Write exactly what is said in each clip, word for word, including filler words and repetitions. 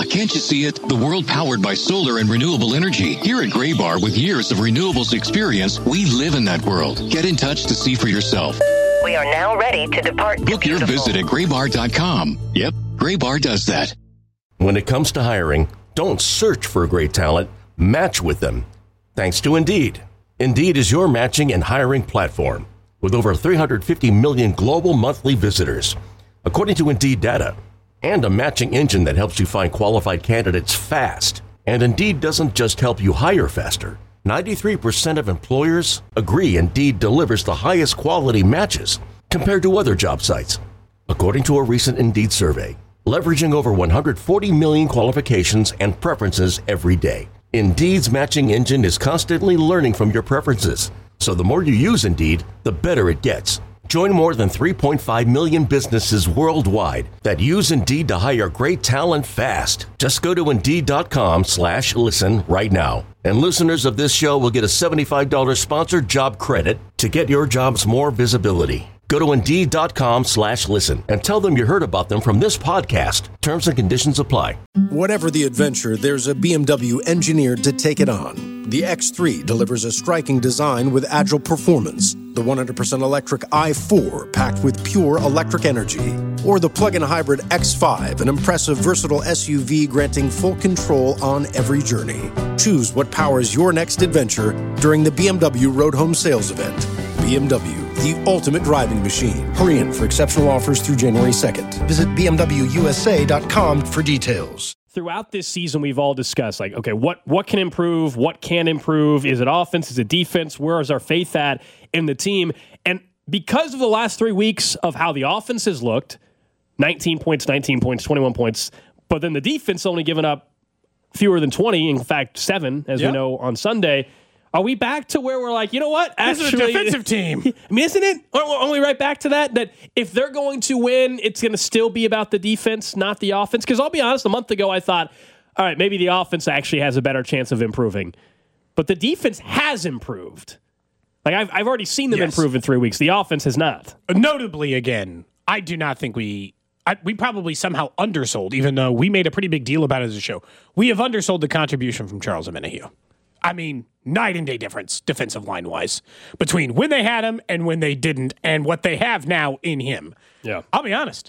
can't you see it? The world powered by solar and renewable energy. Here at Graybar, with years of renewables experience, we live in that world. Get in touch to see for yourself. We are now ready to depart. Book your visit at graybar dot com. Yep, Graybar does that. When it comes to hiring, don't search for great talent, match with them. Thanks to Indeed. Indeed is your matching and hiring platform with over three hundred fifty million global monthly visitors, according to Indeed data, and a matching engine that helps you find qualified candidates fast. And Indeed doesn't just help you hire faster. ninety-three percent of employers agree Indeed delivers the highest quality matches compared to other job sites, according to a recent Indeed survey, leveraging over one hundred forty million qualifications and preferences every day. Indeed's matching engine is constantly learning from your preferences, so the more you use Indeed, the better it gets. Join more than three point five million businesses worldwide that use Indeed to hire great talent fast. Just go to Indeed.com slash listen right now. And listeners of this show will get a seventy-five dollars sponsored job credit to get your jobs more visibility. Go to Indeed.com slash listen and tell them you heard about them from this podcast. Terms and conditions apply. Whatever the adventure, there's a B M W engineered to take it on. The X three delivers a striking design with agile performance. The one hundred percent electric i four packed with pure electric energy. Or the plug-in hybrid X five, an impressive versatile S U V granting full control on every journey. Choose what powers your next adventure during the B M W Road Home Sales Event. B M W, the ultimate driving machine. Hurry in for exceptional offers through January second. Visit B M W U S A dot com for details. Throughout this season, we've all discussed, like, okay, what what can improve? What can improve? Is it offense? Is it defense? Where is our faith at in the team? And because of the last three weeks of how the offense has looked, nineteen points, nineteen points, twenty-one points, but then the defense only given up fewer than twenty, in fact, seven, as yep. we know on Sunday. Are we back to where we're like, you know what? Actually, this is a defensive team. I mean, isn't it? Aren't we right back to that? That if they're going to win, it's going to still be about the defense, not the offense? Because I'll be honest, a month ago I thought, all right, maybe the offense actually has a better chance of improving. But the defense has improved. Like, I've, I've already seen them yes. improve in three weeks. The offense has not. Notably, again, I do not think we... I, we probably somehow undersold, even though we made a pretty big deal about it as a show. We have undersold the contribution from Charles Omenihu. I mean, night and day difference, defensive line-wise, between when they had him and when they didn't, and what they have now in him. Yeah, I'll be honest.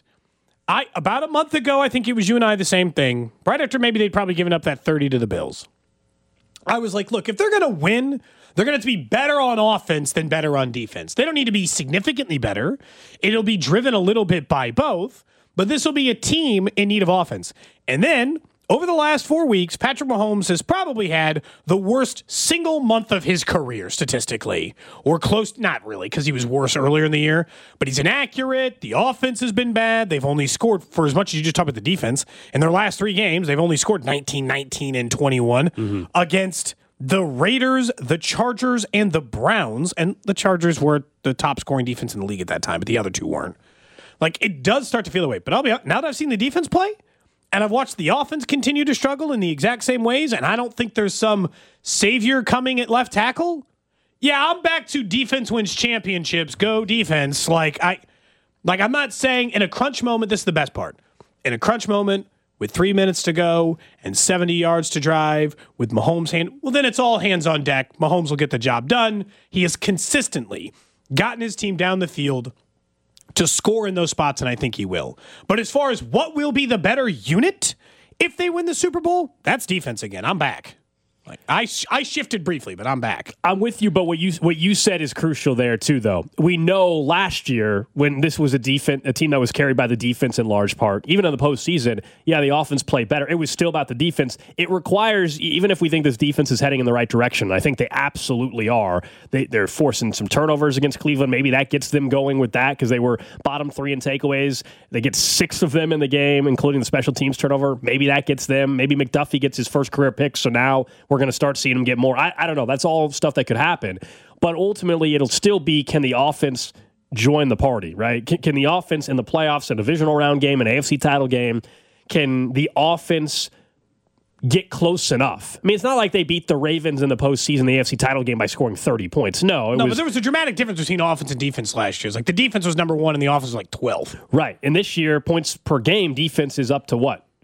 I about a month ago, I think it was you and I the same thing. Right after maybe they'd probably given up that thirty to the Bills. I was like, look, if they're going to win, they're going to have to be better on offense than better on defense. They don't need to be significantly better. It'll be driven a little bit by both, but this will be a team in need of offense. And then, over the last four weeks, Patrick Mahomes has probably had the worst single month of his career statistically, or close, not really, because he was worse earlier in the year, but he's inaccurate. The offense has been bad. They've only scored, for as much as you just talked about the defense, in their last three games, they've only scored nineteen, nineteen, and twenty-one mm-hmm. against the Raiders, the Chargers, and the Browns. And the Chargers were the top scoring defense in the league at that time, but the other two weren't. Like, it does start to feel that way. But I'll be now that I've seen the defense play, and I've watched the offense continue to struggle in the exact same ways, and I don't think there's some savior coming at left tackle. Yeah, I'm back to defense wins championships. Go defense. Like I, like I'm not saying in a crunch moment. This is the best part. In a crunch moment with three minutes to go and seventy yards to drive with Mahomes' hand, well, then it's all hands on deck. Mahomes will get the job done. He has consistently gotten his team down the field to score in those spots, and I think he will. But as far as what will be the better unit if they win the Super Bowl, that's defense again. I'm back. Like I, sh- I shifted briefly, but I'm back. I'm with you, but what you what you said is crucial there too. Though we know last year when this was a defense, a team that was carried by the defense in large part, even in the postseason, yeah, the offense played better. It was still about the defense. It requires, even if we think this defense is heading in the right direction, I think they absolutely are. They, they're forcing some turnovers against Cleveland. Maybe that gets them going with that because they were bottom three in takeaways. They get six of them in the game, including the special teams turnover. Maybe that gets them. Maybe McDuffie gets his first career pick. So now we're We're going to start seeing them get more. I, I don't know. That's all stuff that could happen. But ultimately, it'll still be, can the offense join the party, right? Can, can the offense in the playoffs, a divisional round game, an A F C title game, can the offense get close enough? I mean, it's not like they beat the Ravens in the postseason, the A F C title game, by scoring thirty points. No, it no, was, but there was a dramatic difference between offense and defense last year. It's like the defense was number one and the offense was like twelve. Right. And this year, points per game, defense is up to what?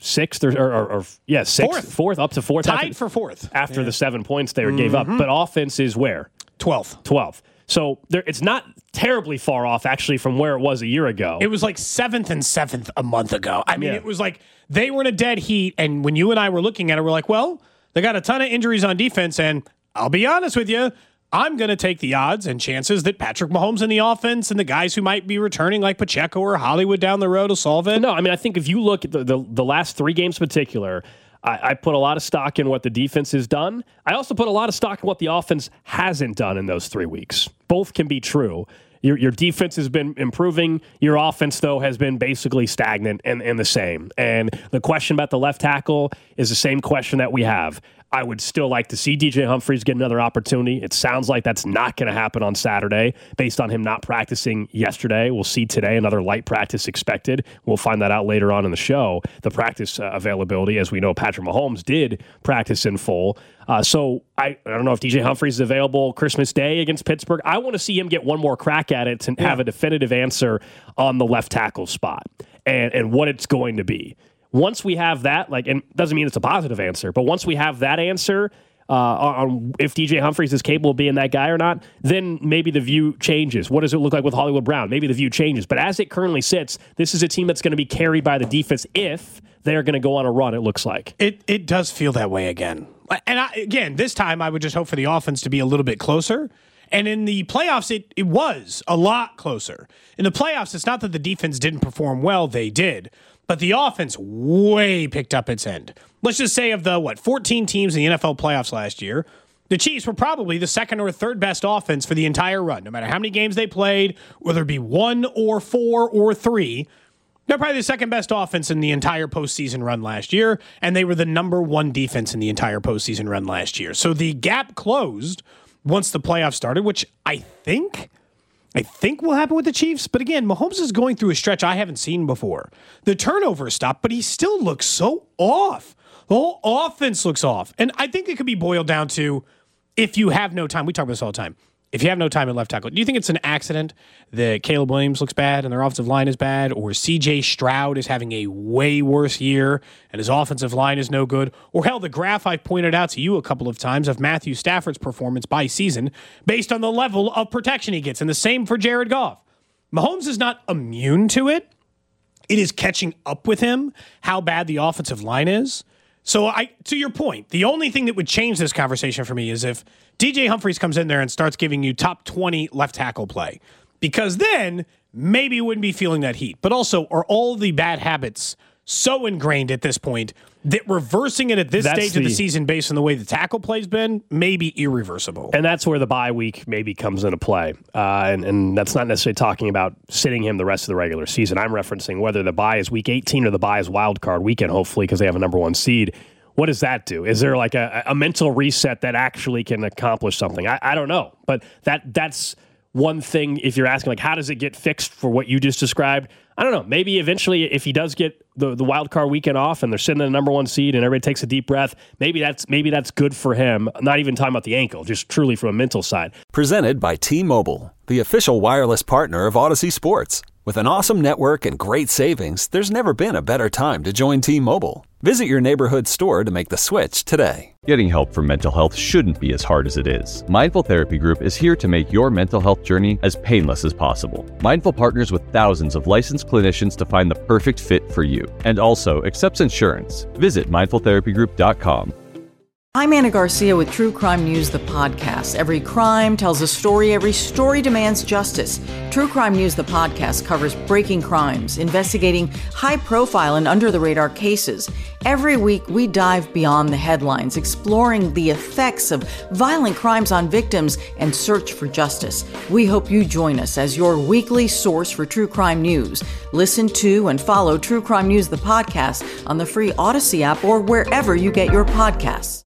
sixth or, or, or yeah, sixth, fourth, fourth up to fourth. Tied after, for fourth. After yeah. the seven points they mm-hmm. gave up. But offense is where? twelfth. twelfth. So there, it's not terribly far off, actually, from where it was a year ago. It was like seventh and seventh a month ago. I mean, yeah. it was like they were in a dead heat. And when you and I were looking at it, we're like, well, they got a ton of injuries on defense. And I'll be honest with you, I'm going to take the odds and chances that Patrick Mahomes in the offense and the guys who might be returning like Pacheco or Hollywood down the road will solve it. No, I mean, I think if you look at the, the, the last three games in particular, I, I put a lot of stock in what the defense has done. I also put a lot of stock in what the offense hasn't done in those three weeks. Both can be true. Your your defense has been improving. Your offense, though, has been basically stagnant and, and the same. And the question about the left tackle is the same question that we have. I would still like to see D J Humphries get another opportunity. It sounds like that's not going to happen on Saturday based on him not practicing yesterday. We'll see today another light practice expected. We'll find that out later on in the show, the practice uh, availability. As we know, Patrick Mahomes did practice in full. Uh, so I, I don't know if D J Humphries is available Christmas Day against Pittsburgh. I want to see him get one more crack at it to yeah. have a definitive answer on the left tackle spot and, and what it's going to be. Once we have that, like, and doesn't mean it's a positive answer, but once we have that answer uh, on if D J Humphries is capable of being that guy or not, then maybe the view changes. What does it look like with Hollywood Brown? Maybe the view changes. But as it currently sits, this is a team that's going to be carried by the defense if they're going to go on a run, it looks like. It it does feel that way again. And I, again, this time I would just hope for the offense to be a little bit closer. And in the playoffs, it, it was a lot closer. In the playoffs, it's not that the defense didn't perform well. They did. But the offense way picked up its end. Let's just say of the, what, fourteen teams in the N F L playoffs last year, the Chiefs were probably the second or third best offense for the entire run. No matter how many games they played, whether it be one or four or three, they're probably the second best offense in the entire postseason run last year, and they were the number one defense in the entire postseason run last year. So the gap closed once the playoffs started, which I think... I think will happen with the Chiefs. But again, Mahomes is going through a stretch I haven't seen before. The turnover stopped, but he still looks so off. The whole offense looks off. And I think it could be boiled down to if you have no time. We talk about this all the time. If you have no time at left tackle, do you think it's an accident that Caleb Williams looks bad and their offensive line is bad, or C J Stroud is having a way worse year and his offensive line is no good, or hell, the graph I've pointed out to you a couple of times of Matthew Stafford's performance by season based on the level of protection he gets, and the same for Jared Goff. Mahomes is not immune to it. It is catching up with him how bad the offensive line is. So I, to your point, the only thing that would change this conversation for me is if D J Humphries comes in there and starts giving you top twenty left tackle play, because then maybe you wouldn't be feeling that heat. But also, are all the bad habits so ingrained at this point that reversing it at this that's stage the, of the season based on the way the tackle play's been may be irreversible. And that's where the bye week maybe comes into play. Uh, and, and that's not necessarily talking about sitting him the rest of the regular season. I'm referencing whether the bye is week eighteen or the bye is wild card weekend, hopefully, because they have a number one seed. What does that do? Is there like a, a mental reset that actually can accomplish something? I, I don't know. But that that's one thing if you're asking, like, how does it get fixed for what you just described? I don't know. Maybe eventually if he does get the, the wild card weekend off and they're sitting in the number one seed and everybody takes a deep breath, maybe that's maybe that's good for him. I'm not even talking about the ankle, just truly from a mental side. Presented by T-Mobile, the official wireless partner of Odyssey Sports. With an awesome network and great savings, there's never been a better time to join T-Mobile. Visit your neighborhood store to make the switch today. Getting help for mental health shouldn't be as hard as it is. Mindful Therapy Group is here to make your mental health journey as painless as possible. Mindful partners with thousands of licensed clinicians to find the perfect fit for you, and also accepts insurance. Visit mindful therapy group dot com. I'm Anna Garcia with True Crime News, the podcast. Every crime tells a story. Every story demands justice. True Crime News, the podcast, covers breaking crimes, investigating high-profile and under-the-radar cases. Every week, we dive beyond the headlines, exploring the effects of violent crimes on victims and search for justice. We hope you join us as your weekly source for true crime news. Listen to and follow True Crime News, the podcast, on the free Odyssey app or wherever you get your podcasts.